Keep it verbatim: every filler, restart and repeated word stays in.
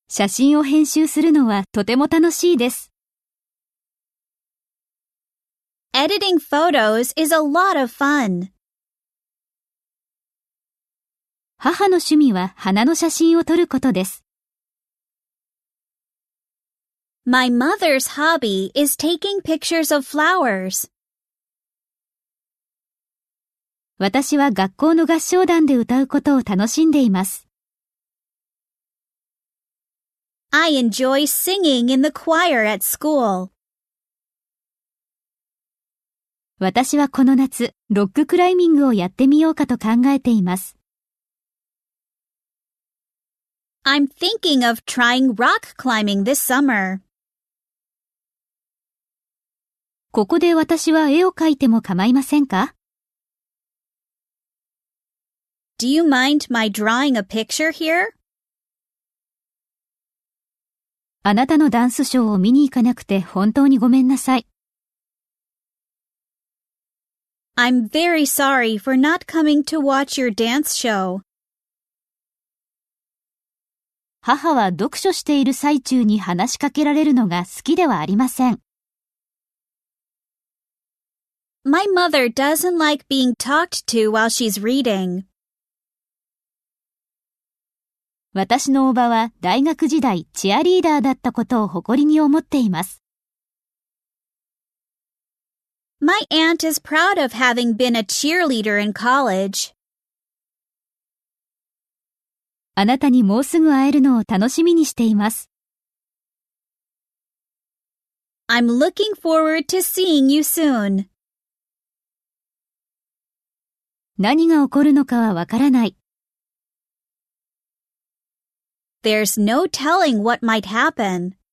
写真を編集するのはとても楽しいです。 Editing photos is a lot of fun. 母の趣味は花の写真を撮ることです。 My mother's hobby is taking pictures of flowers. 私は学校の合唱団で歌うことを楽しんでいます。 I enjoy singing in the choir at school. 私はこの夏、ロッククライミングをやってみようかと考えています。 I'm thinking of trying rock climbing this summer. ここで私は絵を描いても構いませんか？ Do you mind my drawing a picture here? あなたのダンスショーを見に行かなくて本当にごめんなさい。 I'm very sorry for not coming to watch your dance show. 母は読書している最中に話しかけられるのが好きではありません。 My mother doesn't like being talked to while she's reading. 私のおばは大学時代チアリーダーだったことを誇りに思っています。 My aunt is proud of having been a cheerleader in college. あなたにもうすぐ会えるのを楽しみにしています。 I'm looking forward to seeing you soon. 何が起こるのかはわからない。 There's no telling what might happen.